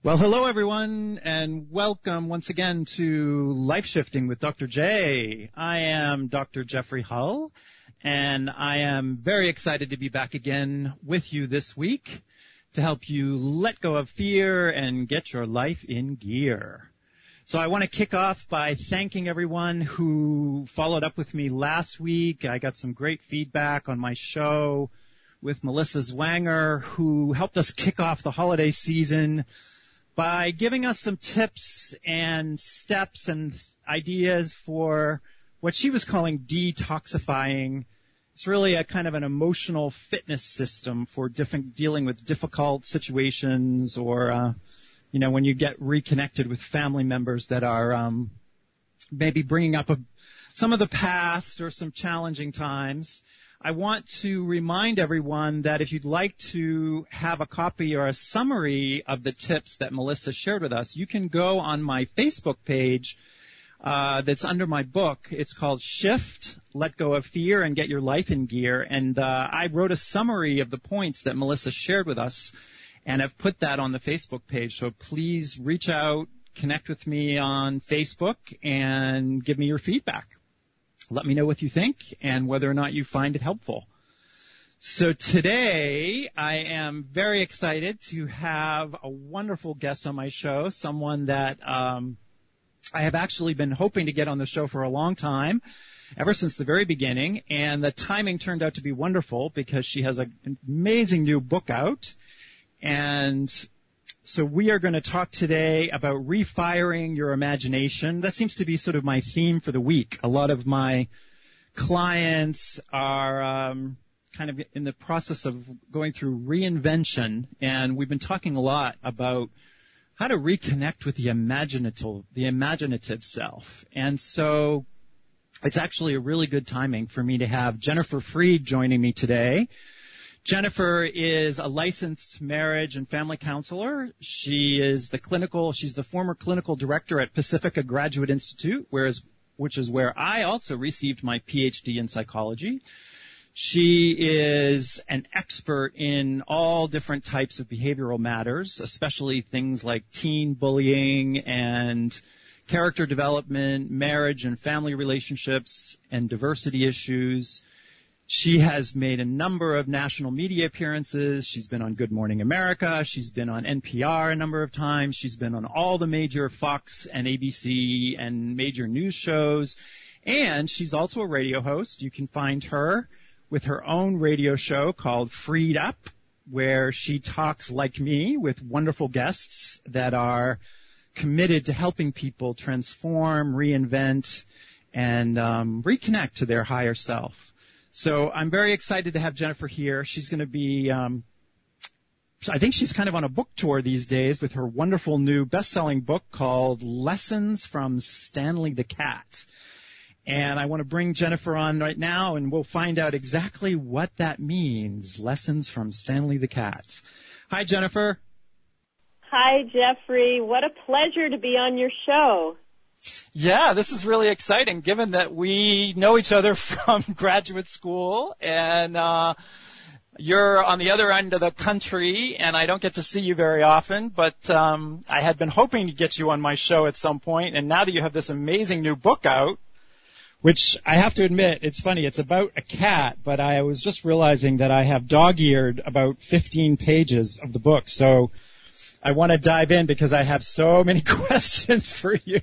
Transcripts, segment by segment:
Well, hello everyone, and welcome once again to Life Shifting with Dr. J. I am Dr. Jeffrey Hull, and I am very excited to be back again with you this week to help you let go of fear and get your life in gear. So I want to kick off by thanking everyone who followed up with me last week. I got some great feedback on my show with Melissa Zwanger, who helped us kick off the holiday season by giving us some tips and steps and ideas for what she was calling detoxifying. It's really a kind of an emotional fitness system for dealing with difficult situations or, when you get reconnected with family members that are maybe bringing up some of the past or some challenging times. I want to remind everyone that if you'd like to have a copy or a summary of the tips that Melissa shared with us, you can go on my Facebook page that's under my book. It's called Shift, Let Go of Fear, and Get Your Life in Gear. And I wrote a summary of the points that Melissa shared with us, and I've put that on the Facebook page. So please reach out, connect with me on Facebook, and give me your feedback. Let me know what you think and whether or not you find it helpful. So today, I am very excited to have a wonderful guest on my show, someone that I have actually been hoping to get on the show for a long time, ever since the very beginning, and the timing turned out to be wonderful because she has an amazing new book out. And so we are going to talk today about refiring your imagination. That seems to be sort of my theme for the week. A lot of my clients are kind of in the process of going through reinvention, and we've been talking a lot about how to reconnect with the imaginative self. And so it's actually a really good timing for me to have Jennifer Freed joining me today. Jennifer is a licensed marriage and family counselor. She's the former clinical director at Pacifica Graduate Institute, which is where I also received my PhD in psychology. She is an expert in all different types of behavioral matters, especially things like teen bullying and character development, marriage and family relationships, and diversity issues. She has made a number of national media appearances. She's been on Good Morning America. She's been on NPR a number of times. She's been on all the major Fox and ABC and major news shows. And she's also a radio host. You can find her with her own radio show called Freed Up, where she talks like me with wonderful guests that are committed to helping people transform, reinvent, and reconnect to their higher self. So I'm very excited to have Jennifer here. She's going to be, I think she's kind of on a book tour these days with her wonderful new best-selling book called Lessons from Stanley the Cat. And I want to bring Jennifer on right now, and we'll find out exactly what that means, Lessons from Stanley the Cat. Hi, Jennifer. Hi, Jeffrey. What a pleasure to be on your show. Yeah, this is really exciting, given that we know each other from graduate school, and you're on the other end of the country, and I don't get to see you very often, but I had been hoping to get you on my show at some point, and now that you have this amazing new book out, which I have to admit, it's funny, it's about a cat, but I was just realizing that I have dog-eared about 15 pages of the book, so I want to dive in because I have so many questions for you.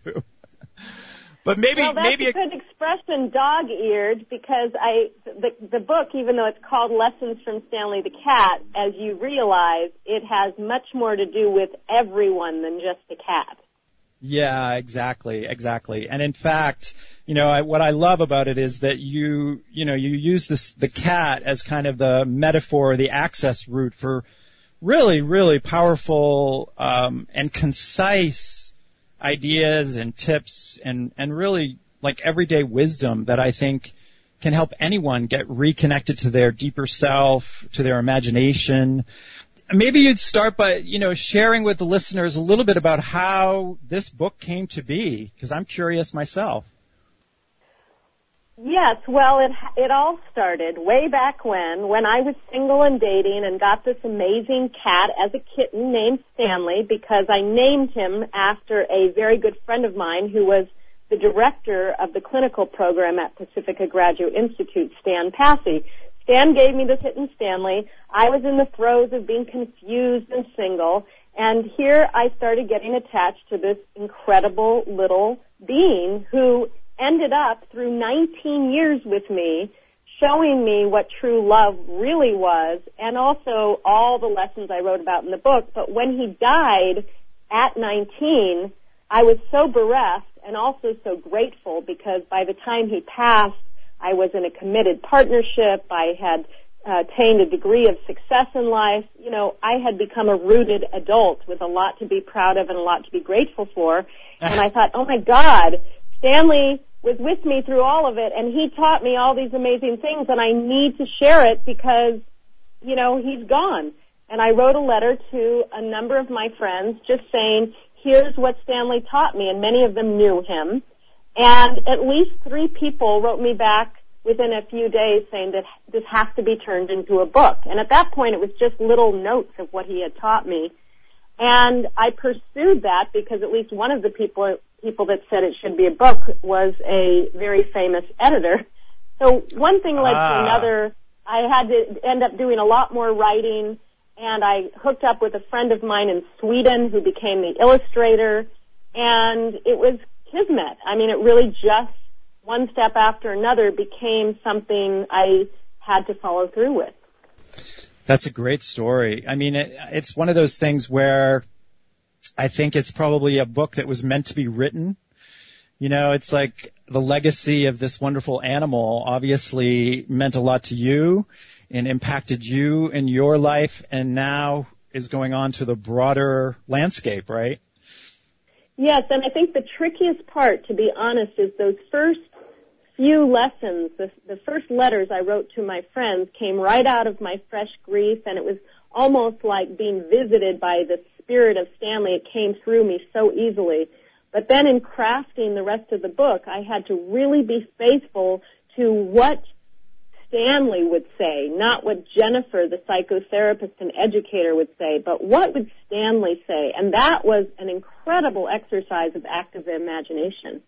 But maybe that's a good expression, dog-eared, because the book, even though it's called Lessons from Stanley the Cat, as you realize, it has much more to do with everyone than just the cat. Yeah, exactly. And in fact, what I love about it is that you use the cat as kind of the metaphor, the access route for really, really powerful and concise ideas and tips and really like everyday wisdom that I think can help anyone get reconnected to their deeper self, to their imagination. Maybe you'd start by, sharing with the listeners a little bit about how this book came to be, because I'm curious myself. Yes, well, it all started way back when I was single and dating and got this amazing cat as a kitten named Stanley because I named him after a very good friend of mine who was the director of the clinical program at Pacifica Graduate Institute, Stan Passy. Stan gave me the kitten Stanley. I was in the throes of being confused and single, and here I started getting attached to this incredible little being who ended up through 19 years with me, showing me what true love really was, and also all the lessons I wrote about in the book. But when he died at 19, I was so bereft and also so grateful because by the time he passed, I was in a committed partnership. I had attained a degree of success in life. You know, I had become a rooted adult with a lot to be proud of and a lot to be grateful for. And I thought, oh my God, Stanley was with me through all of it, and he taught me all these amazing things, and I need to share it because, you know, he's gone. And I wrote a letter to a number of my friends just saying, here's what Stanley taught me, and many of them knew him. And at least 3 people wrote me back within a few days saying that this has to be turned into a book. And at that point, it was just little notes of what he had taught me. And I pursued that because at least one of the people that said it should be a book was a very famous editor. So one thing led to another. I had to end up doing a lot more writing, and I hooked up with a friend of mine in Sweden who became the illustrator, and it was kismet. I mean, it really just one step after another became something I had to follow through with. That's a great story. I mean, it's one of those things where I think it's probably a book that was meant to be written. You know, it's like the legacy of this wonderful animal obviously meant a lot to you and impacted you in your life and now is going on to the broader landscape, right? Yes, and I think the trickiest part, to be honest, is those first few lessons, the first letters I wrote to my friends came right out of my fresh grief, and it was almost like being visited by the spirit of Stanley. It came through me so easily. But then in crafting the rest of the book, I had to really be faithful to what Stanley would say, not what Jennifer, the psychotherapist and educator, would say, but what would Stanley say? And that was an incredible exercise of active imagination.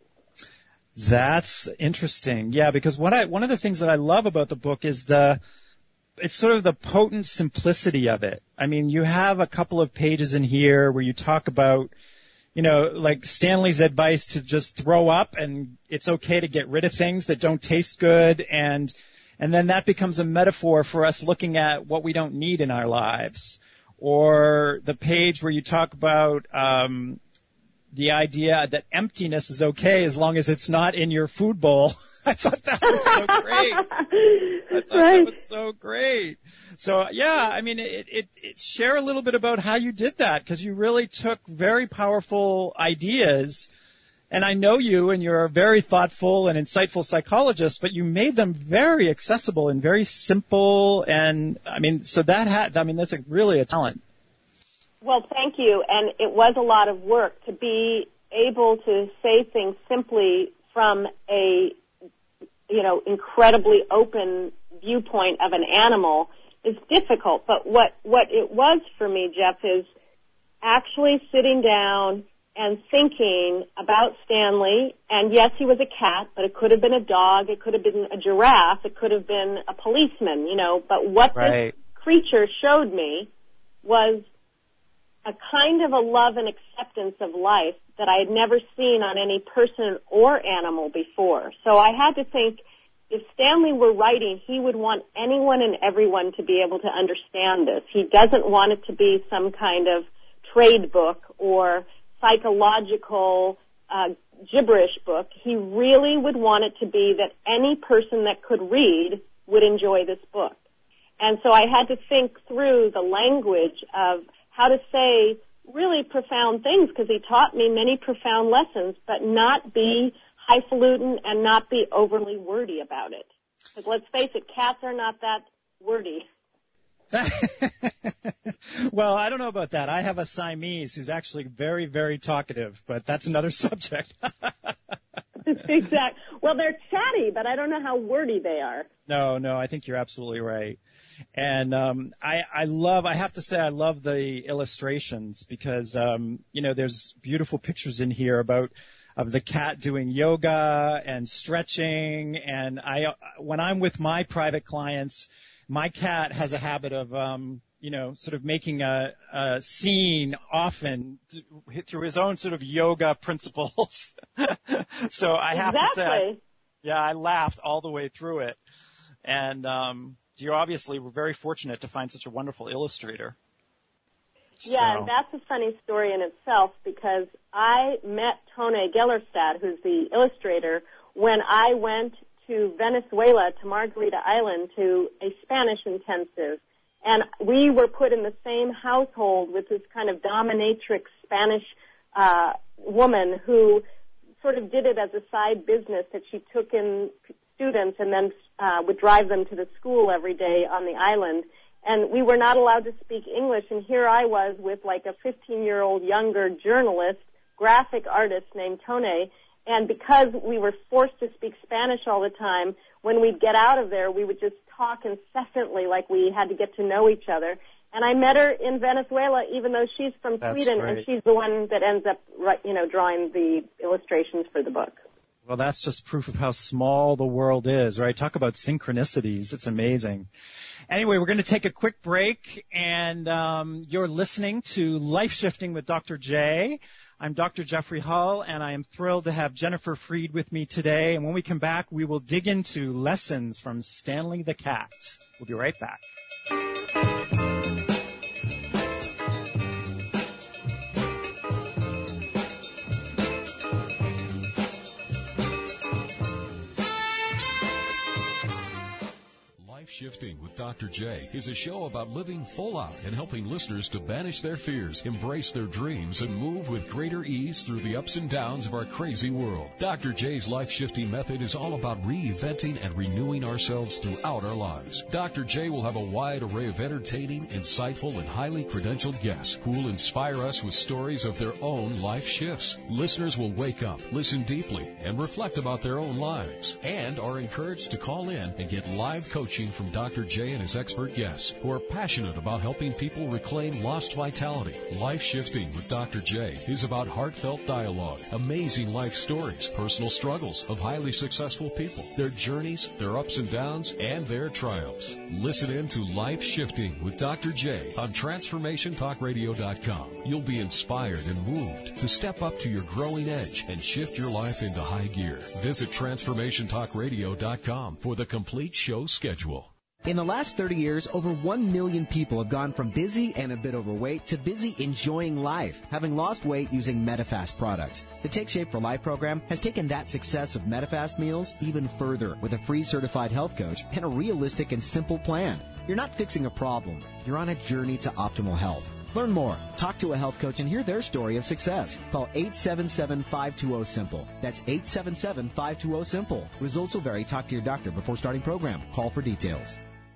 That's interesting. Yeah, because one of the things that I love about the book is it's sort of the potent simplicity of it. I mean, you have a couple of pages in here where you talk about, you know, like Stanley's advice to just throw up and it's okay to get rid of things that don't taste good, and then that becomes a metaphor for us looking at what we don't need in our lives. Or the page where you talk about the idea that emptiness is okay as long as it's not in your food bowl. I thought that was so great. That was so great. So yeah, I mean, it share a little bit about how you did that, because you really took very powerful ideas, and I know you, and you're a very thoughtful and insightful psychologist, but you made them very accessible and very simple, and I mean, so that's really a talent. Well, thank you, and it was a lot of work to be able to say things simply from a, you know, incredibly open viewpoint of an animal is difficult. But what it was for me, Jeff, is actually sitting down and thinking about Stanley. And yes, he was a cat, but it could have been a dog, it could have been a giraffe, it could have been a policeman, you know. But what this creature showed me was a kind of a love and acceptance of life that I had never seen on any person or animal before. So I had to think, if Stanley were writing, he would want anyone and everyone to be able to understand this. He doesn't want it to be some kind of trade book or psychological gibberish book. He really would want it to be that any person that could read would enjoy this book. And so I had to think through the language of how to say really profound things, because he taught me many profound lessons, but not be highfalutin and not be overly wordy about it. Because let's face it, cats are not that wordy. Well, I don't know about that. I have a Siamese who's actually very, very talkative, but that's another subject. Exactly. Well, they're chatty, but I don't know how wordy they are. No, I think you're absolutely right. And I have to say I love the illustrations because there's beautiful pictures in here of the cat doing yoga and stretching, and when I'm with my private clients, my cat has a habit of sort of making a scene often through his own sort of yoga principles. So I have to say, I laughed all the way through it. And you obviously were very fortunate to find such a wonderful illustrator. Yeah, and that's a funny story in itself because I met Tone Gellerstad, who's the illustrator, when I went to Venezuela, to Margarita Island, to a Spanish intensive. And we were put in the same household with this kind of dominatrix Spanish woman who sort of did it as a side business, that she took in students and then would drive them to the school every day on the island. And we were not allowed to speak English, and here I was with like a 15-year-old younger journalist, graphic artist named Tone, and because we were forced to speak Spanish all the time, when we'd get out of there, we would just talk incessantly like we had to get to know each other. And I met her in Venezuela, even though she's from Sweden, great. And she's the one that ends up, drawing the illustrations for the book. Well, that's just proof of how small the world is, right? Talk about synchronicities. It's amazing. Anyway, we're going to take a quick break, and you're listening to Life Shifting with Dr. J. I'm Dr. Jeffrey Hull, and I am thrilled to have Jennifer Freed with me today. And when we come back, we will dig into lessons from Stanley the Cat. We'll be right back. Shifting with Dr. J is a show about living full out and helping listeners to banish their fears, embrace their dreams, and move with greater ease through the ups and downs of our crazy world. Dr. J's life-shifting method is all about reinventing and renewing ourselves throughout our lives. Dr. J will have a wide array of entertaining, insightful, and highly credentialed guests who will inspire us with stories of their own life shifts. Listeners will wake up, listen deeply, and reflect about their own lives, and are encouraged to call in and get live coaching from Dr. J and his expert guests who are passionate about helping people reclaim lost vitality. Life Shifting with Dr. J is about heartfelt dialogue, amazing life stories, personal struggles of highly successful people, their journeys, their ups and downs, and their triumphs. Listen in to Life Shifting with Dr. J on TransformationTalkRadio.com. You'll be inspired and moved to step up to your growing edge and shift your life into high gear. Visit TransformationTalkRadio.com for the complete show schedule. In the last 30 years, over 1 million people have gone from busy and a bit overweight to busy enjoying life, having lost weight using Medifast products. The Take Shape for Life program has taken that success of Medifast meals even further with a free certified health coach and a realistic and simple plan. You're not fixing a problem. You're on a journey to optimal health. Learn more. Talk to a health coach and hear their story of success. Call 877-520-SIMPLE. That's 877-520-SIMPLE. Results will vary. Talk to your doctor before starting program. Call for details.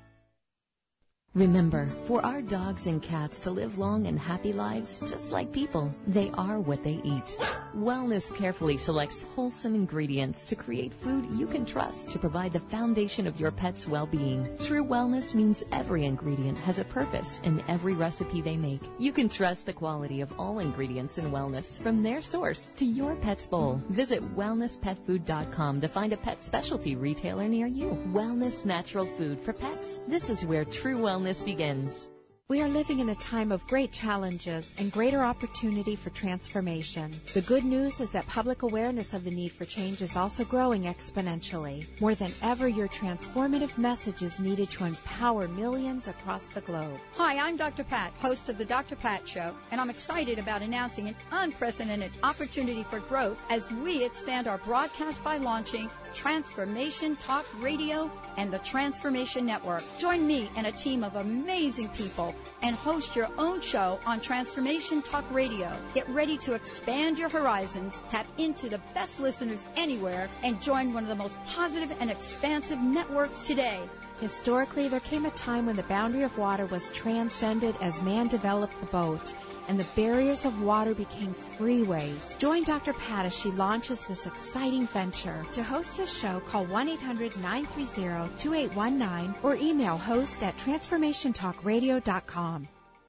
Remember, for our dogs and cats to live long and happy lives, just like people, they are what they eat. Wellness carefully selects wholesome ingredients to create food you can trust to provide the foundation of your pet's well-being. True wellness means every ingredient has a purpose in every recipe they make. You can trust the quality of all ingredients in Wellness from their source to your pet's bowl. Visit wellnesspetfood.com to find a pet specialty retailer near you. Wellness Natural Food for Pets. This is where true wellness begins. We are living in a time of great challenges and greater opportunity for transformation. The good news is that public awareness of the need for change is also growing exponentially. More than ever, your transformative message is needed to empower millions across the globe. Hi, I'm Dr. Pat, host of the Dr. Pat Show, and I'm excited about announcing an unprecedented opportunity for growth as we expand our broadcast by launching Transformation Talk Radio and the Transformation Network. Join me and a team of amazing people and host your own show on Transformation Talk Radio. Get ready to expand your horizons, tap into the best listeners anywhere, and join one of the most positive and expansive networks today. Historically, there came a time when the boundary of water was transcended as man developed the boat, and the barriers of water became freeways. Join Dr. Pat as she launches this exciting venture. To host a show, call 1-800-930-2819 or email host@transformationtalkradio.com.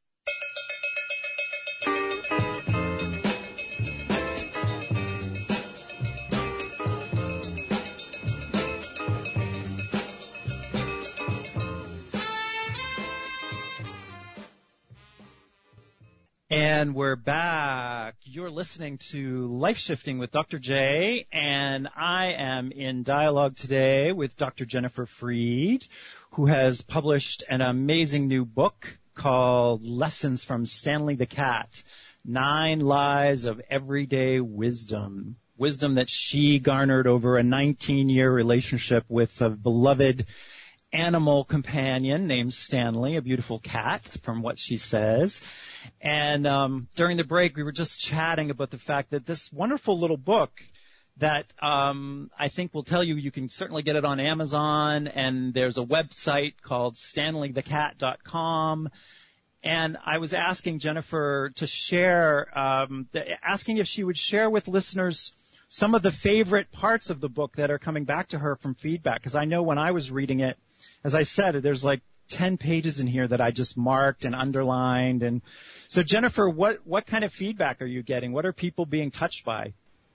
And we're back. You're listening to Life Shifting with Dr. J, and I am in dialogue today with Dr. Jennifer Freed, who has published an amazing new book called Lessons from Stanley the Cat, 9 Lives of Everyday Wisdom. Wisdom that she garnered over a 19-year relationship with a beloved animal companion named Stanley, a beautiful cat, from what she says. And during the break, we were just chatting about the fact that this wonderful little book that I think will tell you can certainly get it on Amazon, and there's a website called StanleyTheCat.com. And I was asking Jennifer to share, asking if she would share with listeners some of the favorite parts of the book that are coming back to her from feedback. Because I know when I was reading it, as I said, there's like 10 pages in here that I just marked and underlined. And so, Jennifer, what kind of feedback are you getting? What are people being touched by?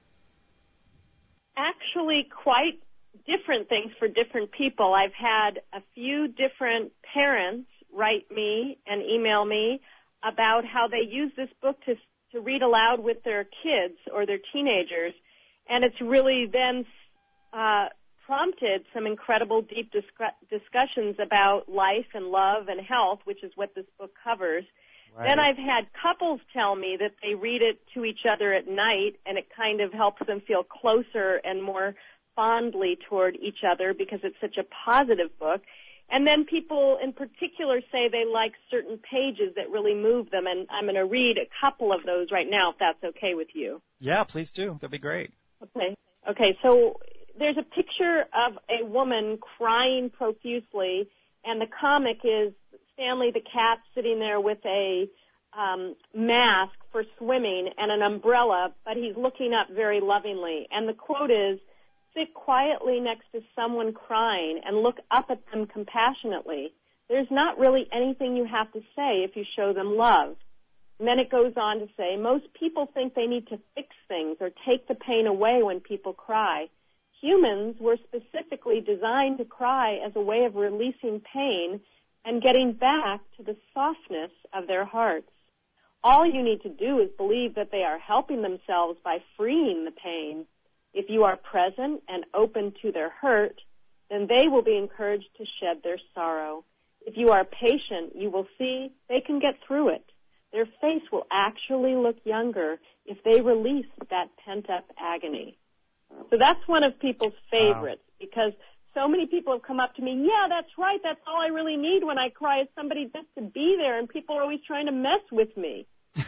Actually, quite different things for different people. I've had a few different parents write me and email me about how they use this book to read aloud with their kids or their teenagers, and it's really then prompted some incredible deep discussions about life and love and health, which is what this book covers. Right. Then I've had couples tell me that they read it to each other at night, and it kind of helps them feel closer and more fondly toward each other because it's such a positive book. And then people in particular say they like certain pages that really move them, and I'm going to read a couple of those right now, if that's okay with you. Yeah, please do. That'd be great. Okay, so there's a picture of a woman crying profusely, and the comic is Stanley the cat sitting there with a mask for swimming and an umbrella, but he's looking up very lovingly. And the quote is, "Sit quietly next to someone crying and look up at them compassionately. There's not really anything you have to say if you show them love." And then it goes on to say, "Most people think they need to fix things or take the pain away when people cry. Humans were specifically designed to cry as a way of releasing pain and getting back to the softness of their hearts. All you need to do is believe that they are helping themselves by freeing the pain. If you are present and open to their hurt, then they will be encouraged to shed their sorrow. If you are patient, you will see they can get through it. Their face will actually look younger if they release that pent-up agony." So that's one of people's favorites because so many people have come up to me, "Yeah, that's right, that's all I really need when I cry is somebody just to be there, and people are always trying to mess with me."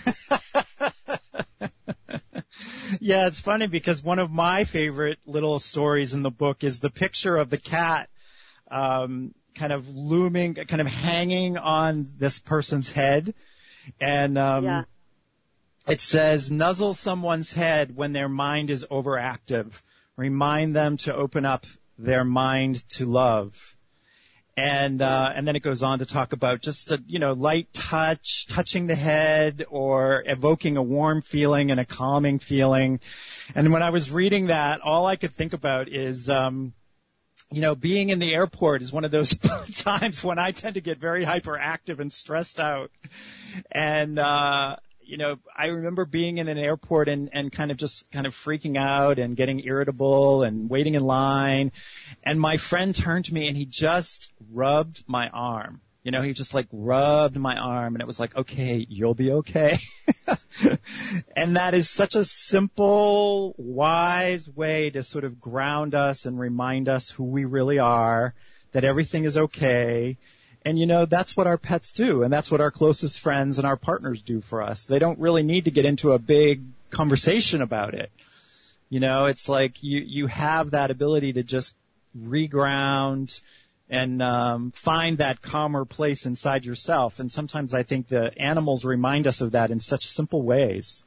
Yeah, it's funny because one of my favorite little stories in the book is the picture of the cat kind of looming, kind of hanging on this person's head. And it says, "Nuzzle someone's head when their mind is overactive. Remind them to open up their mind to love." And then it goes on to talk about just a, light touch, touching the head or evoking a warm feeling and a calming feeling. And when I was reading that, all I could think about is, being in the airport is one of those times when I tend to get very hyperactive and stressed out. And, I remember being in an airport and kind of freaking out and getting irritable and waiting in line. And my friend turned to me and he just rubbed my arm. He just rubbed my arm and it was like, "Okay, you'll be okay." And that is such a simple, wise way to sort of ground us and remind us who we really are, that everything is okay. And, that's what our pets do, and that's what our closest friends and our partners do for us. They don't really need to get into a big conversation about it. It's like you have that ability to just reground find that calmer place inside yourself. And sometimes I think the animals remind us of that in such simple ways.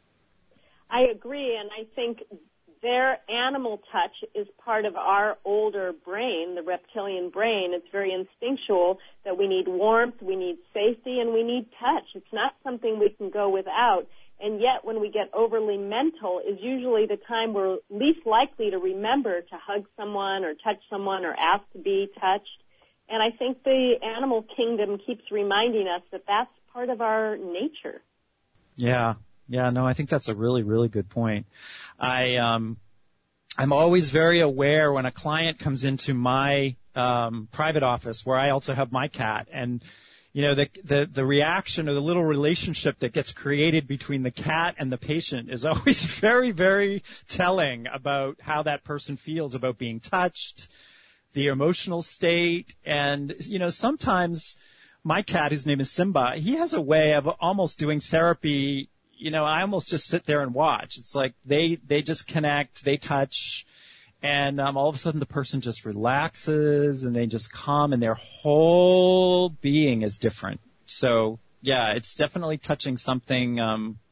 I agree, and I think their animal touch is part of our older brain, the reptilian brain. It's very instinctual that we need warmth, we need safety, and we need touch. It's not something we can go without. And yet, when we get overly mental is usually the time we're least likely to remember to hug someone or touch someone or ask to be touched. And I think the animal kingdom keeps reminding us that that's part of our nature. Yeah, no, I think that's a really, really good point. I'm always very aware when a client comes into my private office where I also have my cat, and you know, the reaction or the little relationship that gets created between the cat and the patient is always very, very telling about how that person feels about being touched, the emotional state. And, you know, sometimes my cat, whose name is Simba, he has a way of almost doing therapy. You know, I almost just sit there and watch. It's like they just connect, they touch, and all of a sudden the person just relaxes and they just calm, and their whole being is different. So, yeah, it's definitely touching something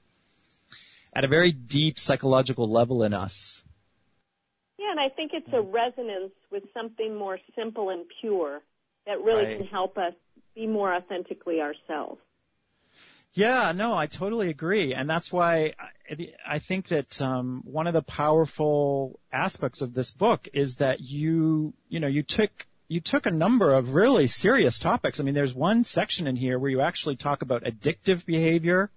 at a very deep psychological level in us. Yeah, and I think it's a resonance with something more simple and pure that really can help us be more authentically ourselves. Yeah, no, I totally agree. And that's why I think that one of the powerful aspects of this book is that you took a number of really serious topics. I mean, there's one section in here where you actually talk about addictive behavior,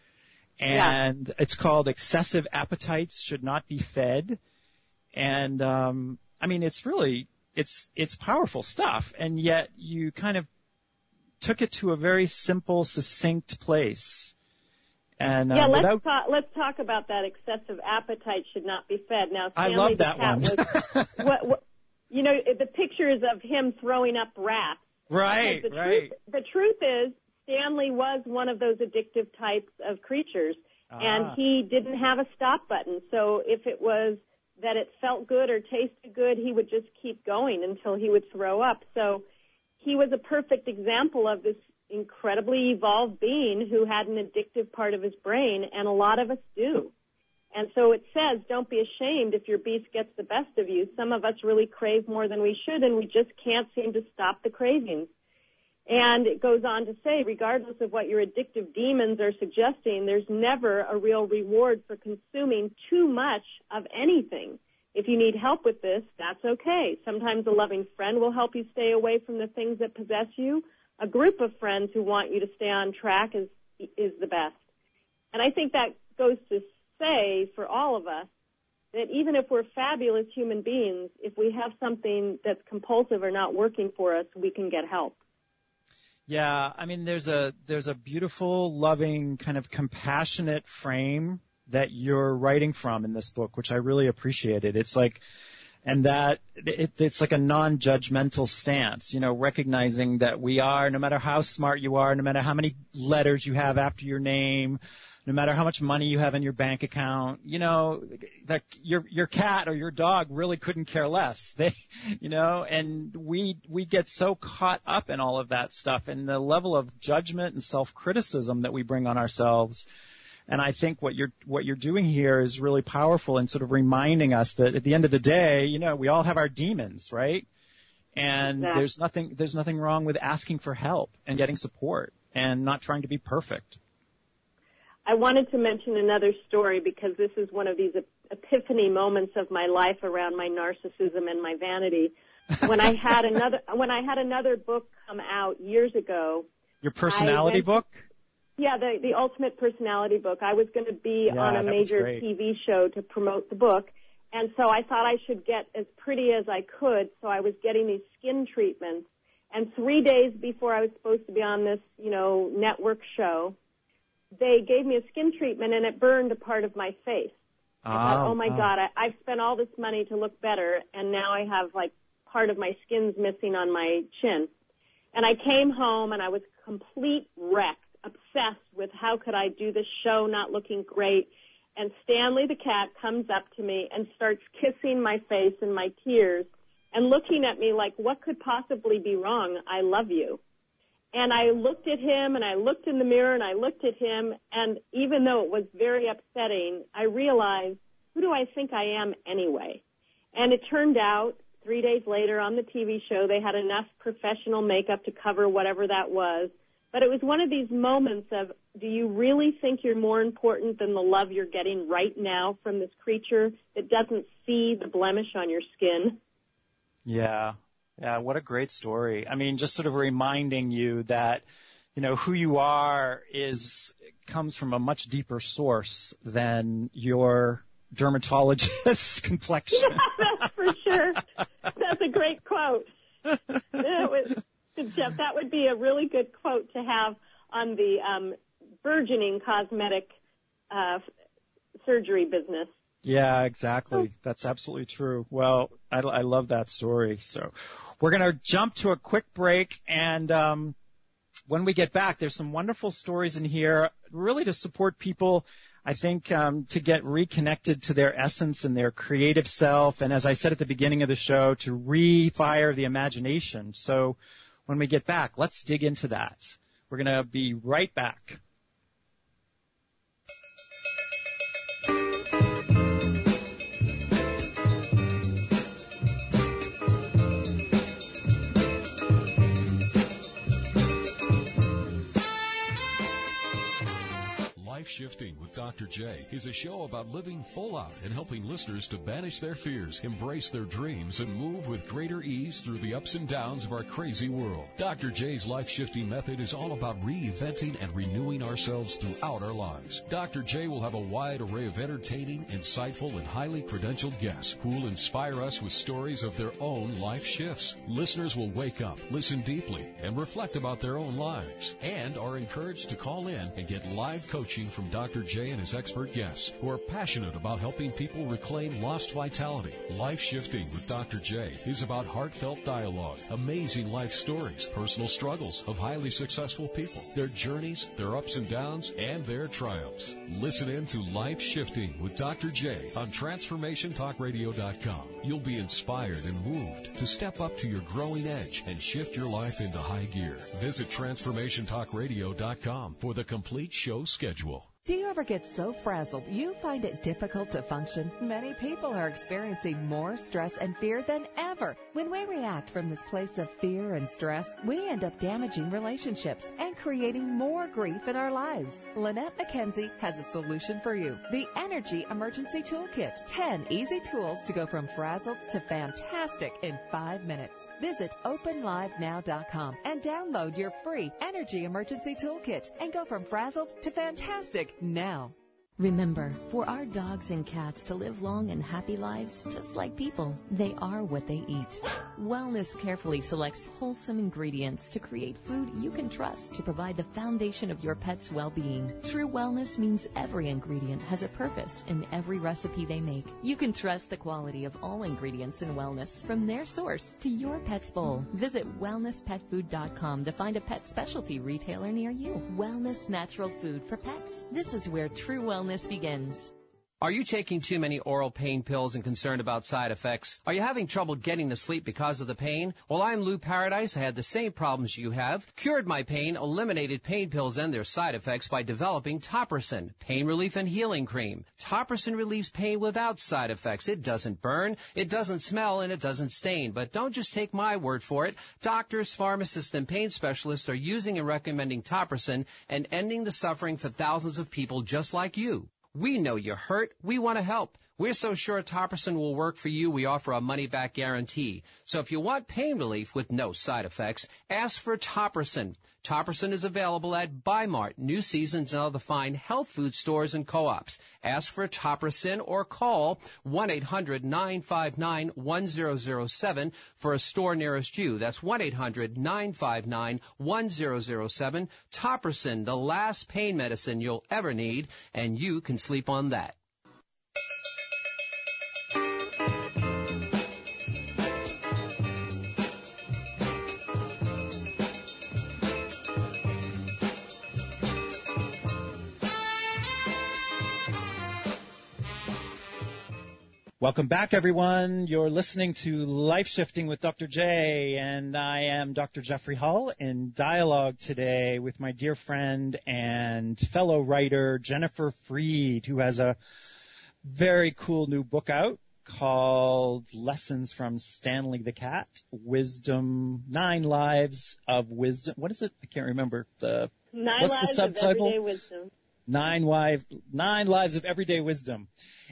and it's called Excessive Appetites Should Not Be Fed. And I mean, it's really it's powerful stuff, and yet you kind of took it to a very simple, succinct place. And let's talk about that. Excessive appetite should not be fed. Now, Stanley, I love that one. You know, the pictures of him throwing up rats. Right, The truth is, Stanley was one of those addictive types of creatures, and he didn't have a stop button. So if it was that it felt good or tasted good, he would just keep going until he would throw up. So he was a perfect example of this incredibly evolved being who had an addictive part of his brain, and a lot of us do. And so it says, don't be ashamed if your beast gets the best of you. Some of us really crave more than we should, and we just can't seem to stop the cravings. And it goes on to say, regardless of what your addictive demons are suggesting, there's never a real reward for consuming too much of anything. If you need help with this, that's okay. Sometimes a loving friend will help you stay away from the things that possess you. A group of friends who want you to stay on track is the best. And I think that goes to say for all of us that even if we're fabulous human beings, if we have something that's compulsive or not working for us, we can get help. Yeah, I mean, there's a beautiful, loving, kind of compassionate frame that you're writing from in this book, which I really appreciated. It's like, and that it's like a non-judgmental stance, you know, recognizing that we are, no matter how smart you are, no matter how many letters you have after your name, no matter how much money you have in your bank account, you know, that your cat or your dog really couldn't care less. They, you know, and we get so caught up in all of that stuff and the level of judgment and self-criticism that we bring on ourselves. And I think what you're doing here is really powerful in sort of reminding us that at the end of the day, you know, we all have our demons, right? And exactly. there's nothing wrong with asking for help and getting support and not trying to be perfect. I wanted to mention another story because this is one of these epiphany moments of my life around my narcissism and my vanity. When I had another book come out years ago. Your personality book? Yeah, the Ultimate Personality book. I was going to be on a major TV show to promote the book, and so I thought I should get as pretty as I could, so I was getting these skin treatments. And 3 days before I was supposed to be on this, you know, network show, they gave me a skin treatment, and it burned a part of my face. I thought, oh, my God, I've spent all this money to look better, and now I have, like, part of my skin's missing on my chin. And I came home, and I was complete wreck. Obsessed with how could I do this show not looking great. And Stanley the cat comes up to me and starts kissing my face in my tears and looking at me like, what could possibly be wrong? I love you. And I looked at him, and I looked in the mirror, and I looked at him, and even though it was very upsetting, I realized, who do I think I am anyway? And it turned out, 3 days later on the TV show, they had enough professional makeup to cover whatever that was. But it was one of these moments of, do you really think you're more important than the love you're getting right now from this creature that doesn't see the blemish on your skin? Yeah. Yeah, what a great story. I mean, just sort of reminding you that, you know, who you are comes from a much deeper source than your dermatologist's complexion. Yeah, that's for sure. That's a great quote. Jeff, that would be a really good quote to have on the burgeoning cosmetic surgery business. Yeah, exactly. That's absolutely true. Well, I love that story. So we're going to jump to a quick break, and when we get back, there's some wonderful stories in here really to support people, I think, to get reconnected to their essence and their creative self, and as I said at the beginning of the show, to refire the imagination. So when we get back, let's dig into that. We're going to be right back. Life Shifting with Dr. J is a show about living full out and helping listeners to banish their fears, embrace their dreams, and move with greater ease through the ups and downs of our crazy world. Dr. J's Life Shifting method is all about reinventing and renewing ourselves throughout our lives. Dr. J will have a wide array of entertaining, insightful, and highly credentialed guests who will inspire us with stories of their own life shifts. Listeners will wake up, listen deeply, and reflect about their own lives, and are encouraged to call in and get live coaching from Dr. J and his expert guests who are passionate about helping people reclaim lost vitality. Life Shifting with Dr. J is about heartfelt dialogue, amazing life stories, personal struggles of highly successful people, their journeys, their ups and downs, and their triumphs. Listen in to Life Shifting with Dr. J on TransformationTalkRadio.com. You'll be inspired and moved to step up to your growing edge and shift your life into high gear. Visit TransformationTalkRadio.com for the complete show schedule. Do you ever get so frazzled you find it difficult to function? Many people are experiencing more stress and fear than ever. When we react from this place of fear and stress, we end up damaging relationships and creating more grief in our lives. Lynette McKenzie has a solution for you. The Energy Emergency Toolkit. 10 easy tools to go from frazzled to fantastic in 5 minutes. Visit OpenLiveNow.com and download your free Energy Emergency Toolkit and go from frazzled to fantastic now. Remember, for our dogs and cats to live long and happy lives, just like people, they are what they eat. Wellness carefully selects wholesome ingredients to create food you can trust to provide the foundation of your pet's well-being. True wellness means every ingredient has a purpose in every recipe they make. You can trust the quality of all ingredients in Wellness from their source to your pet's bowl. Visit wellnesspetfood.com to find a pet specialty retailer near you. Wellness natural food for pets. This is where true wellness begins. Are you taking too many oral pain pills and concerned about side effects? Are you having trouble getting to sleep because of the pain? Well, I'm Lou Paradise. I had the same problems you have. Cured my pain, eliminated pain pills and their side effects by developing Topricin, pain relief and healing cream. Topricin relieves pain without side effects. It doesn't burn, it doesn't smell, and it doesn't stain. But don't just take my word for it. Doctors, pharmacists, and pain specialists are using and recommending Topricin and ending the suffering for thousands of people just like you. We know you're hurt. We want to help. We're so sure Topricin will work for you, we offer a money-back guarantee. So if you want pain relief with no side effects, ask for Topricin. Topricin is available at Bi-Mart, New Seasons, and other fine health food stores and co-ops. Ask for Topricin or call 1-800-959-1007 for a store nearest you. That's 1-800-959-1007. Topricin, the last pain medicine you'll ever need, and you can sleep on that. Welcome back, everyone. You're listening to Life Shifting with Dr. J, and I am Dr. Jeffrey Hull in dialogue today with my dear friend and fellow writer Jennifer Freed, who has a very cool new book out called Lessons from Stanley the Cat, Wisdom, 9 Lives of Wisdom. What is it? I can't remember. What's the subtitle? Of Everyday Wisdom. 9 Lives of Everyday Wisdom.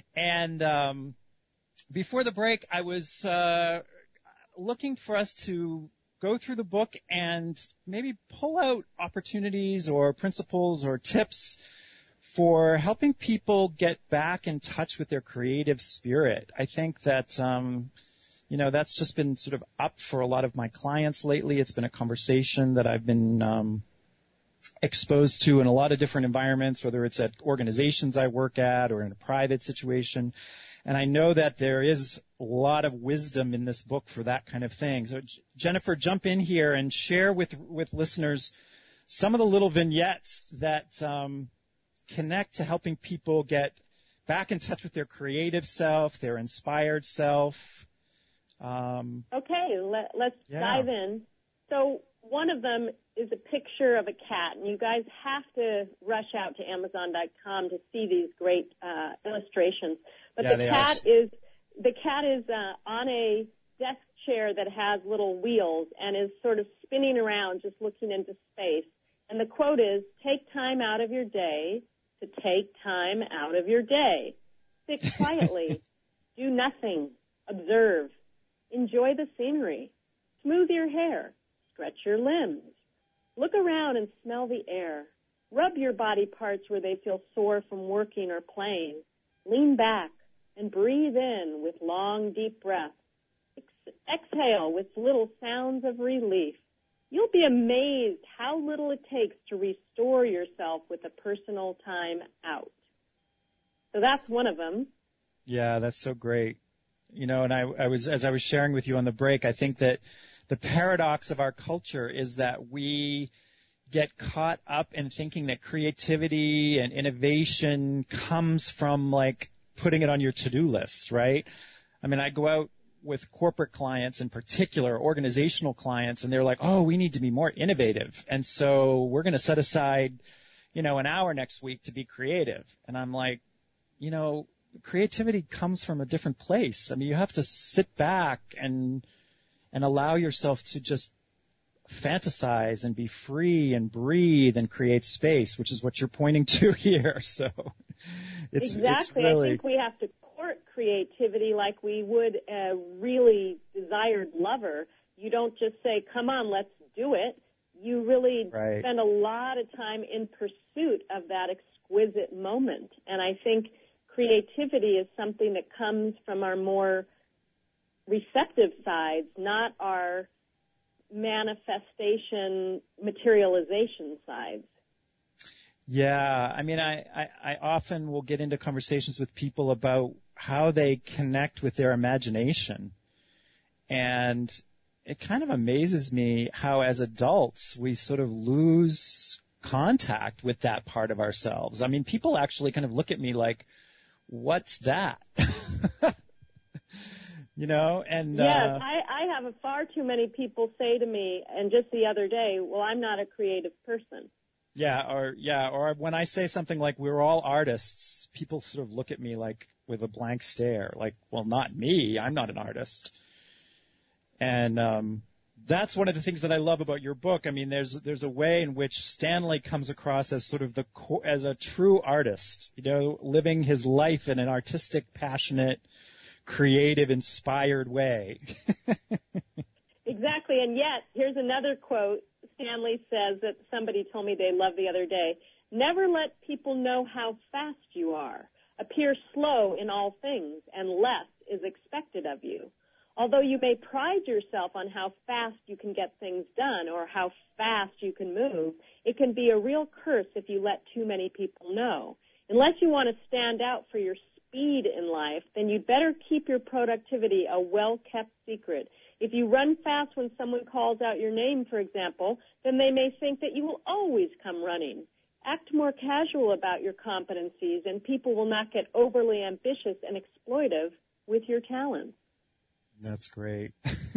And before the break, I was looking for us to go through the book and maybe pull out opportunities or principles or tips for helping people get back in touch with their creative spirit. I think that, that's just been sort of up for a lot of my clients lately. It's been a conversation that I've been exposed to in a lot of different environments, whether it's at organizations I work at or in a private situation. And I know that there is a lot of wisdom in this book for that kind of thing. So, Jennifer, jump in here and share with listeners some of the little vignettes that connect to helping people get back in touch with their creative self, their inspired self. Okay, let's dive in. So one of them is a picture of a cat, and you guys have to rush out to Amazon.com to see these great illustrations. But the cat is on a desk chair that has little wheels and is sort of spinning around, just looking into space. And the quote is, "Take time out of your day to take time out of your day. Sit quietly, do nothing, observe, enjoy the scenery, smooth your hair, stretch your limbs, look around and smell the air, rub your body parts where they feel sore from working or playing, lean back and breathe in with long, deep breaths, exhale with little sounds of relief. You'll be amazed how little it takes to restore yourself with a personal time out." So that's one of them. Yeah, that's so great. And as I was sharing with you on the break, I think that the paradox of our culture is that we get caught up in thinking that creativity and innovation comes from like putting it on your to-do list, right? I mean, I go out with corporate clients in particular, organizational clients, and they're like, "Oh, we need to be more innovative. And so we're going to set aside, an hour next week to be creative." And I'm like, creativity comes from a different place. I mean, you have to sit back and allow yourself to just fantasize and be free and breathe and create space, which is what you're pointing to here. So Exactly. It's really... I think we have to court creativity like we would a really desired lover. You don't just say, "Come on, let's do it." You really spend a lot of time in pursuit of that exquisite moment. And I think creativity is something that comes from our more receptive sides, not our manifestation, materialization sides. Yeah, I mean, I often will get into conversations with people about how they connect with their imagination. And it kind of amazes me how as adults we sort of lose contact with that part of ourselves. I mean, people actually kind of look at me like, "What's that?" And yes, I have far too many people say to me, and just the other day, "Well, I'm not a creative person." Or when I say something like "we're all artists," people sort of look at me like with a blank stare, like, "Well, not me. I'm not an artist." And that's one of the things that I love about your book. I mean, there's a way in which Stanley comes across as sort of as a true artist, living his life in an artistic, passionate, creative, inspired way. Exactly, and yet, here's another quote. Stanley says that somebody told me they loved the other day, "Never let people know how fast you are. Appear slow in all things, and less is expected of you. Although you may pride yourself on how fast you can get things done or how fast you can move, it can be a real curse if you let too many people know. Unless you want to stand out for your speed in life, then you'd better keep your productivity a well-kept secret. If you run fast when someone calls out your name, for example, then they may think that you will always come running. Act more casual about your competencies, and people will not get overly ambitious and exploitive with your talents. That's great.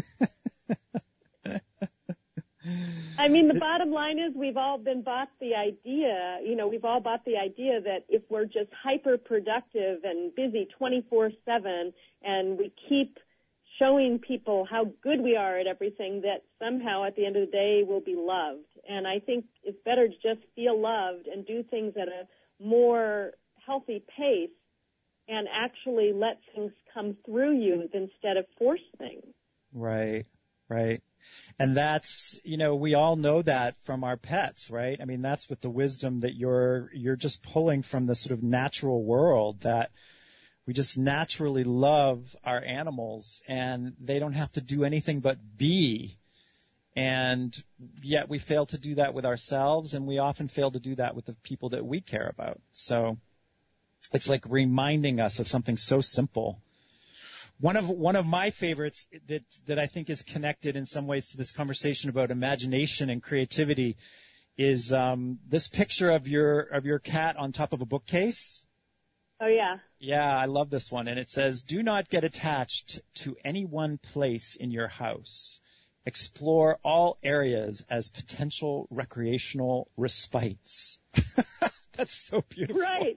I mean, the bottom line is we've all bought the idea that if we're just hyper productive and busy 24/7 and we keep showing people how good we are at everything, that somehow at the end of the day we'll be loved. And I think it's better to just feel loved and do things at a more healthy pace and actually let things come through you instead of force things. Right, right. And that's, we all know that from our pets, right? I mean, that's with the wisdom that you're just pulling from the sort of natural world, that we just naturally love our animals and they don't have to do anything but be. And yet we fail to do that with ourselves, and we often fail to do that with the people that we care about. So it's like reminding us of something so simple. One of my favorites that I think is connected in some ways to this conversation about imagination and creativity is this picture of your cat on top of a bookcase. Oh, yeah. Yeah, I love this one. And it says, "Do not get attached to any one place in your house. Explore all areas as potential recreational respites." That's so beautiful. Right.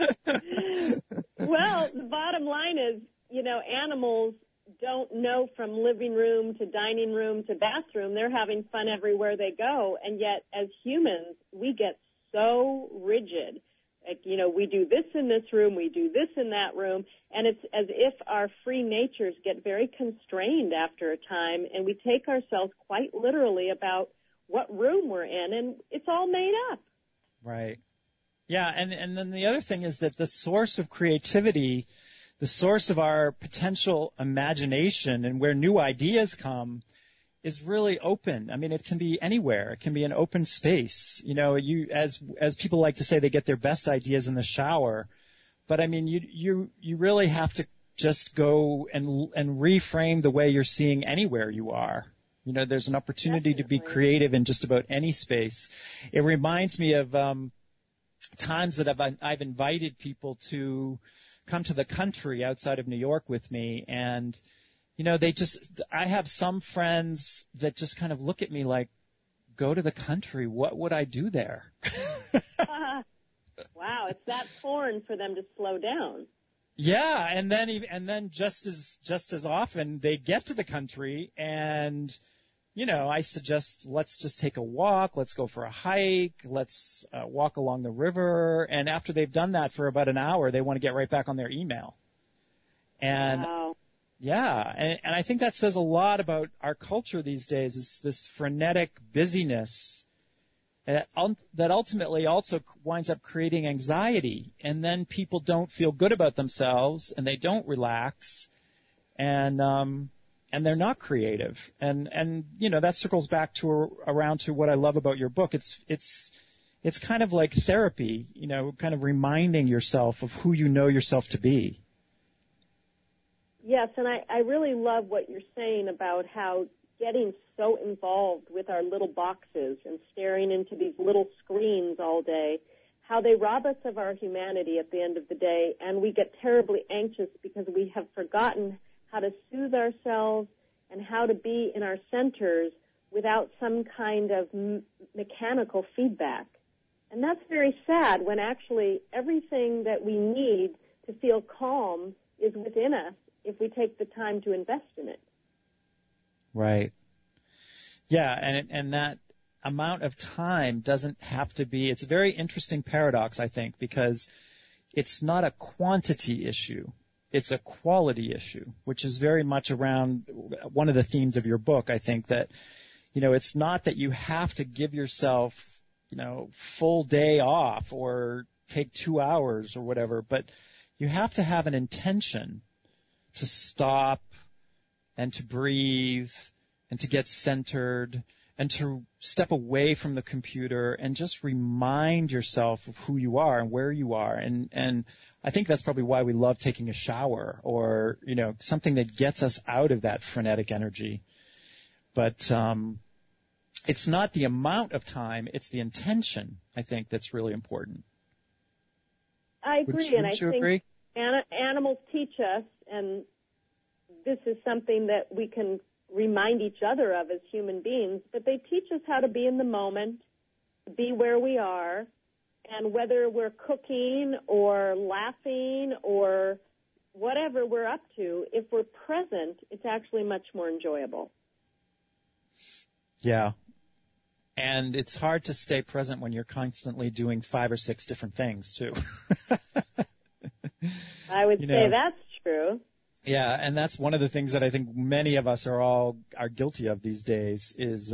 Well, the bottom line is, animals don't know from living room to dining room to bathroom. They're having fun everywhere they go. And yet, as humans, we get so rigid. Like, we do this in this room, we do this in that room, and it's as if our free natures get very constrained after a time, and we take ourselves quite literally about what room we're in, and it's all made up. Right. Yeah, and then the other thing is that the source of creativity, the source of our potential imagination and where new ideas come is really open. I mean, it can be anywhere. It can be an open space. As people like to say, they get their best ideas in the shower. But I mean, you really have to just go and reframe the way you're seeing anywhere you are. There's an opportunity to be creative in just about any space. It reminds me of times that I've invited people to come to the country outside of New York with me, and I have some friends that just kind of look at me like, "Go to the country? What would I do there?" Wow, it's that foreign for them to slow down. Yeah, and then just as often they get to the country, and I suggest, let's just take a walk, let's go for a hike, let's walk along the river, and after they've done that for about an hour, they want to get right back on their email. And wow. Yeah, and I think that says a lot about our culture these days, is this frenetic busyness that ultimately also winds up creating anxiety, and then people don't feel good about themselves, and they don't relax, and they're not creative, and that circles back around to what I love about your book. It's kind of like therapy, kind of reminding yourself of who you know yourself to be. Yes, and I really love what you're saying about how getting so involved with our little boxes and staring into these little screens all day, how they rob us of our humanity at the end of the day, and we get terribly anxious because we have forgotten how to soothe ourselves and how to be in our centers without some kind of mechanical feedback. And that's very sad, when actually everything that we need to feel calm is within us, if we take the time to invest in it. Right. Yeah, and that amount of time doesn't have to be, it's a very interesting paradox, I think, because it's not a quantity issue. It's a quality issue, which is very much around one of the themes of your book, I think, that, it's not that you have to give yourself, full day off or take 2 hours or whatever, but you have to have an intention to stop and to breathe and to get centered and to step away from the computer and just remind yourself of who you are and where you are. And I think that's probably why we love taking a shower, or, something that gets us out of that frenetic energy. But it's not the amount of time, it's the intention, I think, that's really important. I agree, and I think agree? Animals teach us, and this is something that we can remind each other of as human beings, but they teach us how to be in the moment, to be where we are, and whether we're cooking or laughing or whatever we're up to, if we're present, it's actually much more enjoyable. Yeah. And it's hard to stay present when you're constantly doing 5 or 6 different things, too. I would say that's true. Yeah, and that's one of the things that I think many of us are guilty of these days is,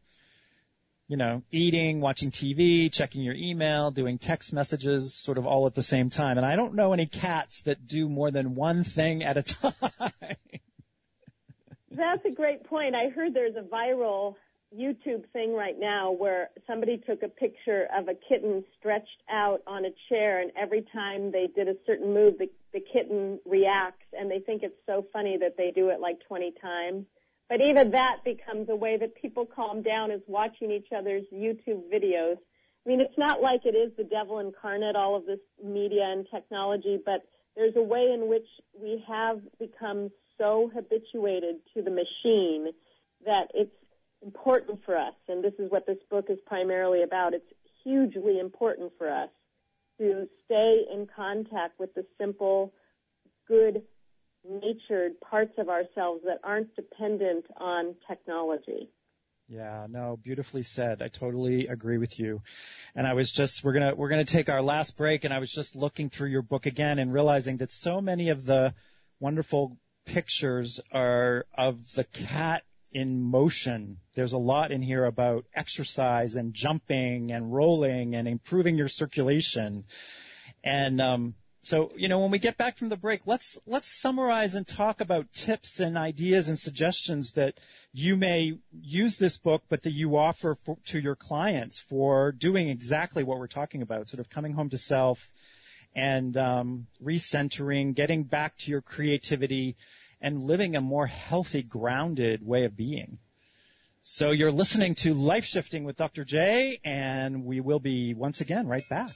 eating, watching TV, checking your email, doing text messages, sort of all at the same time. And I don't know any cats that do more than one thing at a time. That's a great point. I heard there's a viral YouTube thing right now where somebody took a picture of a kitten stretched out on a chair, and every time they did a certain move, the kitten reacts, and they think it's so funny that they do it like 20 times. But even that becomes a way that people calm down, is watching each other's YouTube videos. I mean, it's not like it is the devil incarnate, all of this media and technology, but there's a way in which we have become so habituated to the machine that it's important for us, and this is what this book is primarily about. It's hugely important for us to stay in contact with the simple, good-natured parts of ourselves that aren't dependent on technology. Yeah, no, beautifully said. I totally agree with you. And I was just, we're gonna take our last break, and I was just looking through your book again and realizing that so many of the wonderful pictures are of the cat in motion. There's a lot in here about exercise and jumping and rolling and improving your circulation. And so, when we get back from the break, let's summarize and talk about tips and ideas and suggestions that you may use this book, but that you offer to your clients for doing exactly what we're talking about, sort of coming home to self and recentering, getting back to your creativity, and living a more healthy, grounded way of being. So you're listening to Life Shifting with Dr. J, and we will be, once again, right back.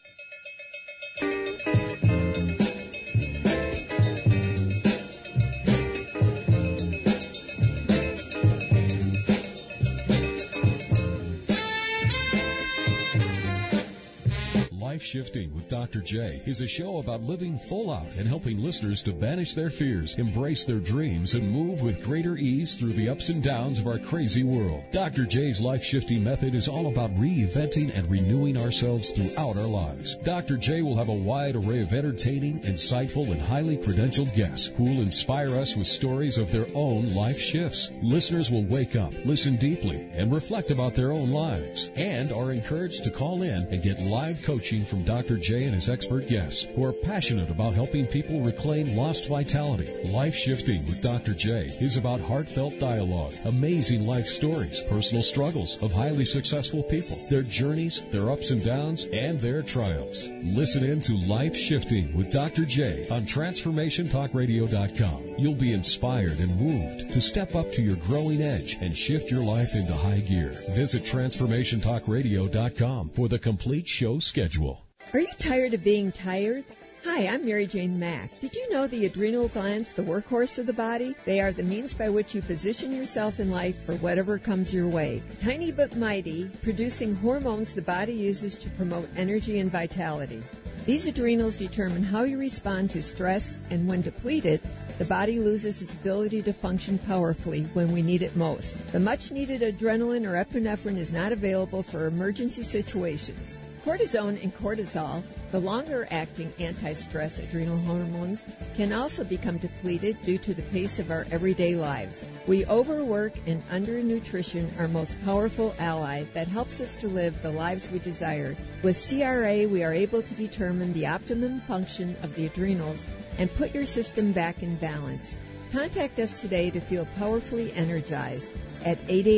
Life Shifting with Dr. J is a show about living full out and helping listeners to banish their fears, embrace their dreams, and move with greater ease through the ups and downs of our crazy world. Dr. J's Life Shifting method is all about reinventing and renewing ourselves throughout our lives. Dr. J will have a wide array of entertaining, insightful, and highly credentialed guests who will inspire us with stories of their own life shifts. Listeners will wake up, listen deeply, and reflect about their own lives, and are encouraged to call in and get live coaching from Dr. J and his expert guests who are passionate about helping people reclaim lost vitality. Life Shifting with Dr. J is about heartfelt dialogue, amazing life stories, personal struggles of highly successful people, their journeys, their ups and downs, and their triumphs. Listen in to Life Shifting with Dr. J on TransformationTalkRadio.com. You'll be inspired and moved to step up to your growing edge and shift your life into high gear. Visit TransformationTalkRadio.com for the complete show schedule. Are you tired of being tired? Hi, I'm Mary Jane Mack. Did you know the adrenal glands, the workhorse of the body? They are the means by which you position yourself in life for whatever comes your way. Tiny but mighty, producing hormones the body uses to promote energy and vitality. These adrenals determine how you respond to stress, and when depleted, the body loses its ability to function powerfully when we need it most. The much-needed adrenaline or epinephrine is not available for emergency situations. Cortisone and cortisol, the longer-acting anti-stress adrenal hormones, can also become depleted due to the pace of our everyday lives. We overwork and undernutrition our most powerful ally that helps us to live the lives we desire. With CRA, we are able to determine the optimum function of the adrenals and put your system back in balance. Contact us today to feel powerfully energized at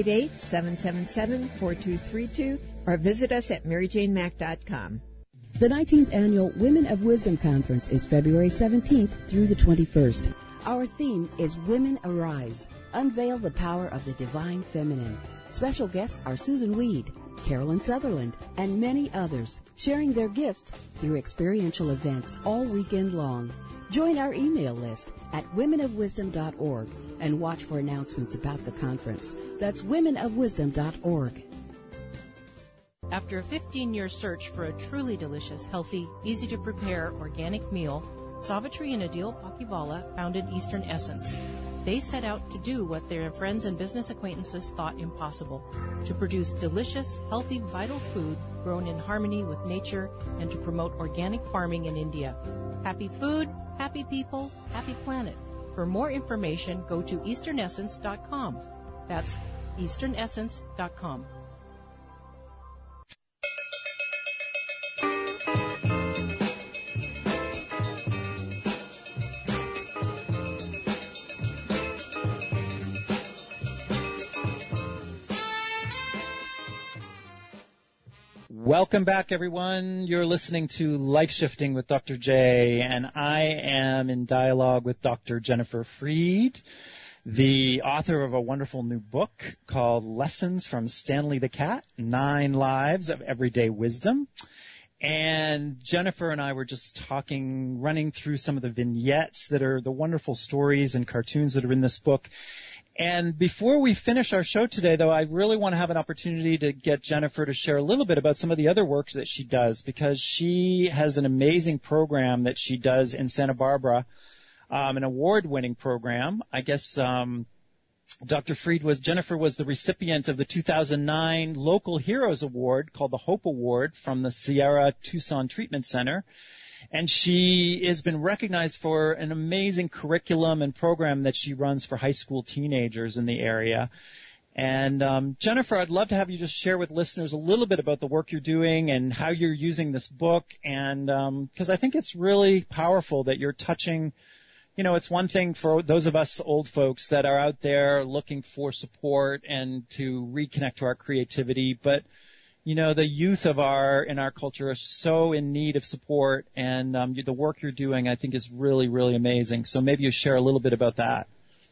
888-777-4232 or visit us at MaryJaneMack.com. The 19th Annual Women of Wisdom Conference is February 17th through the 21st. Our theme is Women Arise, Unveil the Power of the Divine Feminine. Special guests are Susan Weed, Carolyn Sutherland, and many others, sharing their gifts through experiential events all weekend long. Join our email list at womenofwisdom.org and watch for announcements about the conference. That's womenofwisdom.org. After a 15-year search for a truly delicious, healthy, easy-to-prepare organic meal, Savitri and Adil Pakivala founded Eastern Essence. They set out to do what their friends and business acquaintances thought impossible, to produce delicious, healthy, vital food grown in harmony with nature and to promote organic farming in India. Happy food, happy people, happy planet. For more information, go to easternessence.com. That's easternessence.com. Welcome back, everyone. You're listening to Life Shifting with Dr. J, and I am in dialogue with Dr. Jennifer Freed, the author of a wonderful new book called Lessons from Stanley the Cat, 9 Lives of Everyday Wisdom. And Jennifer and I were just talking, running through some of the vignettes that are the wonderful stories and cartoons that are in this book. And before we finish our show today, though, I really want to have an opportunity to get Jennifer to share a little bit about some of the other work that she does, because she has an amazing program that she does in Santa Barbara, an award-winning program. I guess Jennifer was the recipient of the 2009 Local Heroes Award called the Hope Award from the Sierra Tucson Treatment Center. And she has been recognized for an amazing curriculum and program that she runs for high school teenagers in the area. And Jennifer, I'd love to have you just share with listeners a little bit about the work you're doing and how you're using this book. And because I think it's really powerful that you're touching, it's one thing for those of us old folks that are out there looking for support and to reconnect to our creativity, but the youth in our culture are so in need of support, and the work you're doing, I think, is really, really amazing. So maybe you share a little bit about that.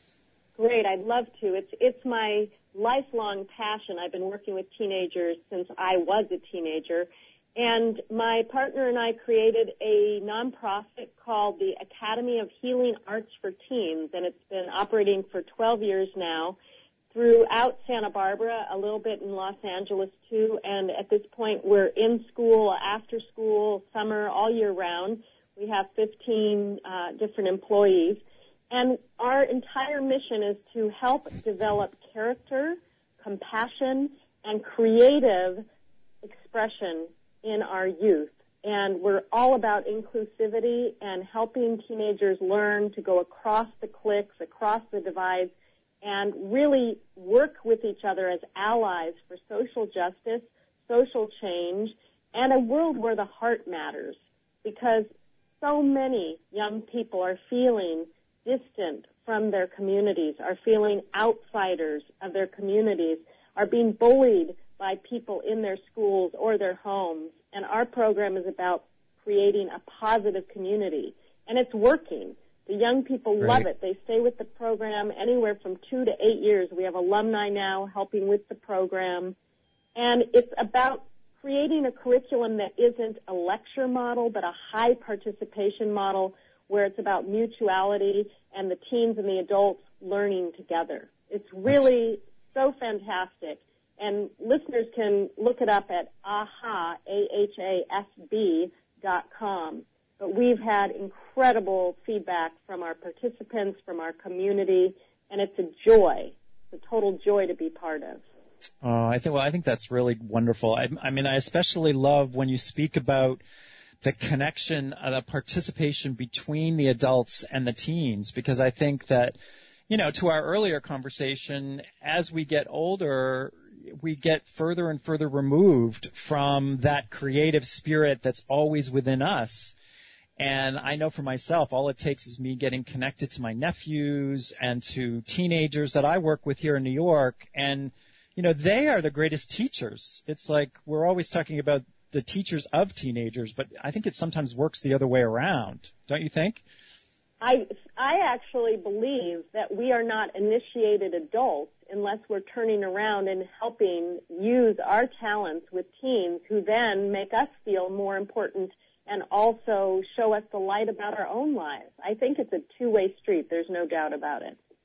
Great, I'd love to. It's my lifelong passion. I've been working with teenagers since I was a teenager, and my partner and I created a nonprofit called the Academy of Healing Arts for Teens, and it's been operating for 12 years now. Throughout Santa Barbara, a little bit in Los Angeles too, and at this point we're in school, after school, summer, all year round. We have 15 different employees, and our entire mission is to help develop character, compassion, and creative expression in our youth. And we're all about inclusivity and helping teenagers learn to go across the cliques, across the divides, and really work with each other as allies for social justice, social change, and a world where the heart matters. Because so many young people are feeling distant from their communities, are feeling outsiders of their communities, are being bullied by people in their schools or their homes. And our program is about creating a positive community. And it's working. The young people love it. They stay with the program anywhere from 2 to 8 years. We have alumni now helping with the program. And it's about creating a curriculum that isn't a lecture model, but a high participation model where it's about mutuality and the teens and the adults learning together. It's really so fantastic. And listeners can look it up at ahasb.com. But we've had incredible feedback from our participants, from our community, and it's a joy. It's a total joy to be part of. I think that's really wonderful. I mean, I especially love when you speak about the connection, the participation between the adults and the teens, because I think that, to our earlier conversation, as we get older, we get further and further removed from that creative spirit that's always within us. And I know for myself, all it takes is me getting connected to my nephews and to teenagers that I work with here in New York. And, they are the greatest teachers. It's like we're always talking about the teachers of teenagers, but I think it sometimes works the other way around. Don't you think? I actually believe that we are not initiated adults unless we're turning around and helping use our talents with teens who then make us feel more important and also show us the light about our own lives. I think it's a two-way street. There's no doubt about it.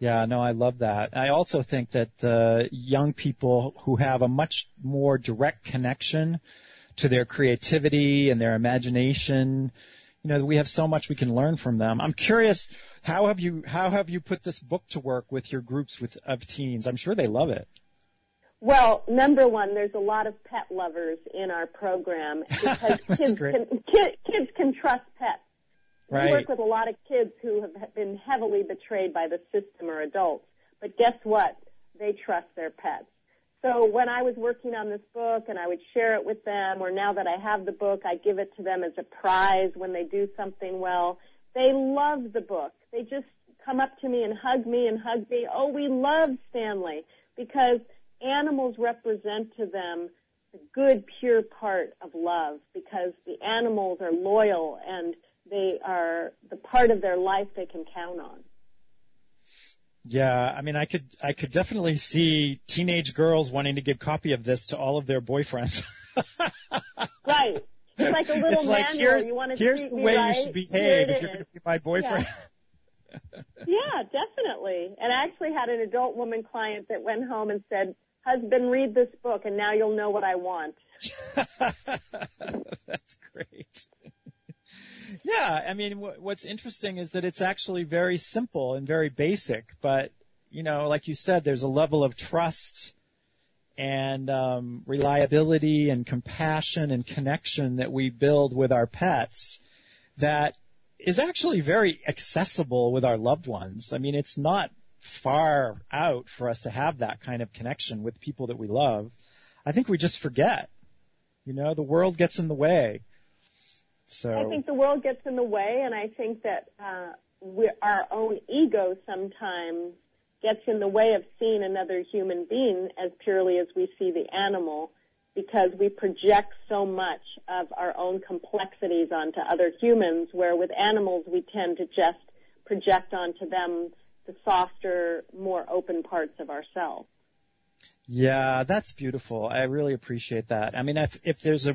Yeah, no, I love that. I also think that young people who have a much more direct connection to their creativity and their imagination, we have so much we can learn from them. I'm curious, how have you put this book to work with your groups of teens? I'm sure they love it. Well, number one, there's a lot of pet lovers in our program because kids can trust pets. Right. We work with a lot of kids who have been heavily betrayed by the system or adults. But guess what? They trust their pets. So when I was working on this book and I would share it with them, or now that I have the book, I give it to them as a prize when they do something well, they love the book. They just come up to me and hug me. Oh, we love Stanley, because animals represent to them the good, pure part of love, because the animals are loyal and they are the part of their life they can count on. Yeah, I mean, I could definitely see teenage girls wanting to give a copy of this to all of their boyfriends. Right. It's like a little manual. You want to here's treat the me way right? you should behave if you're going to be my boyfriend. Yeah, definitely. And I actually had an adult woman client that went home and said, "Husband, read this book, and now you'll know what I want." That's great. Yeah, I mean, what's interesting is that it's actually very simple and very basic, but, like you said, there's a level of trust and reliability and compassion and connection that we build with our pets that is actually very accessible with our loved ones. I mean, it's not far out for us to have that kind of connection with people that we love. I think we just forget. The world gets in the way. So I think the world gets in the way, and I think that our own ego sometimes gets in the way of seeing another human being as purely as we see the animal, because we project so much of our own complexities onto other humans, where with animals we tend to just project onto them the softer, more open parts of ourselves. Yeah, that's beautiful. I really appreciate that. I mean, if there's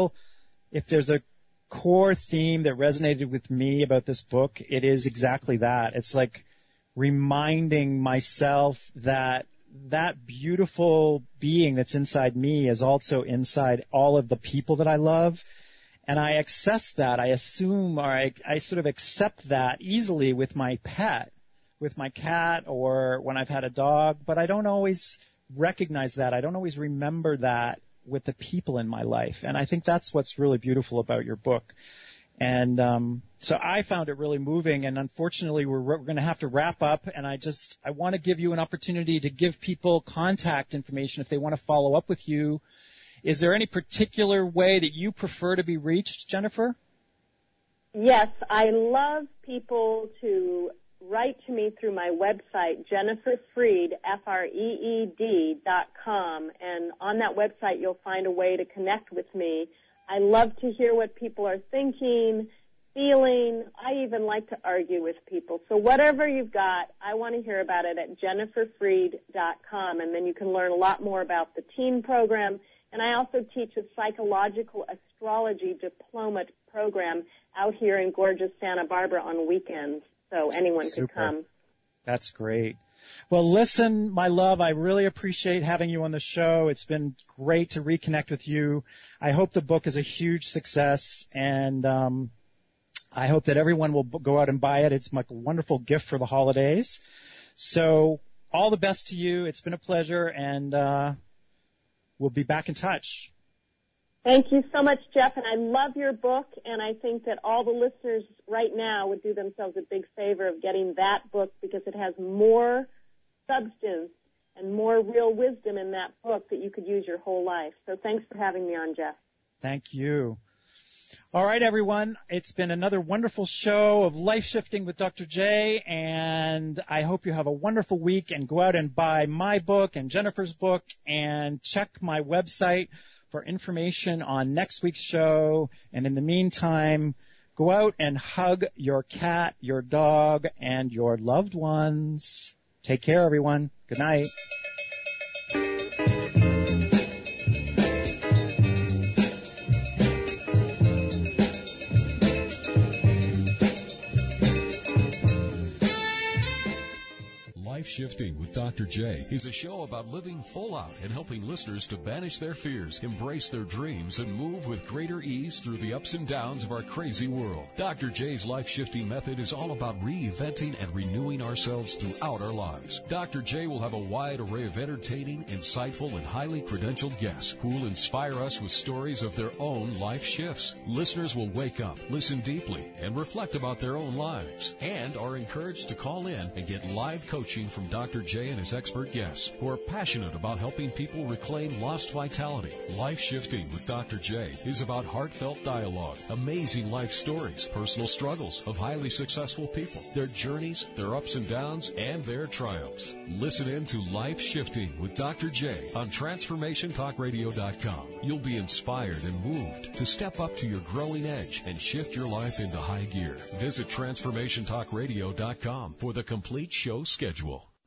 a core theme that resonated with me about this book, it is exactly that. It's like reminding myself that beautiful being that's inside me is also inside all of the people that I love. And I access that. I assume, or I sort of accept that easily with my pet, with my cat, or when I've had a dog, but I don't always recognize that. I don't always remember that with the people in my life. And I think that's what's really beautiful about your book. And so I found it really moving, and unfortunately we're going to have to wrap up, and I want to give you an opportunity to give people contact information if they want to follow up with you. Is there any particular way that you prefer to be reached, Jennifer? Yes, I love people to write to me through my website, JenniferFreed, FREED.com, and on that website you'll find a way to connect with me. I love to hear what people are thinking, feeling. I even like to argue with people. So whatever you've got, I want to hear about it at JenniferFreed.com, and then you can learn a lot more about the teen program. And I also teach a psychological astrology diploma program out here in gorgeous Santa Barbara on weekends. So anyone could come. That's great. Well, listen, my love, I really appreciate having you on the show. It's been great to reconnect with you. I hope the book is a huge success, and I hope that everyone will go out and buy it. It's like a wonderful gift for the holidays. So all the best to you. It's been a pleasure, and we'll be back in touch. Thank you so much, Jeff, and I love your book, and I think that all the listeners right now would do themselves a big favor of getting that book, because it has more substance and more real wisdom in that book that you could use your whole life. So thanks for having me on, Jeff. Thank you. All right, everyone. It's been another wonderful show of Life Shifting with Dr. J, and I hope you have a wonderful week, and go out and buy my book and Jennifer's book, and check my website for information on next week's show. And in the meantime, go out and hug your cat, your dog, and your loved ones. Take care, everyone. Good night. Shifting with Dr. J is a show about living full out and helping listeners to banish their fears, embrace their dreams, and move with greater ease through the ups and downs of our crazy world. Dr. J's life-shifting method is all about reinventing and renewing ourselves throughout our lives. Dr. J will have a wide array of entertaining, insightful, and highly credentialed guests who will inspire us with stories of their own life shifts. Listeners will wake up, listen deeply, and reflect about their own lives, and are encouraged to call in and get live coaching from Dr. J and his expert guests who are passionate about helping people reclaim lost vitality. Life Shifting with Dr. J is about heartfelt dialogue, amazing life stories, personal struggles of highly successful people, their journeys, their ups and downs, and their triumphs. Listen in to Life Shifting with Dr. J on TransformationTalkRadio.com. You'll be inspired and moved to step up to your growing edge and shift your life into high gear. Visit TransformationTalkRadio.com for the complete show schedule.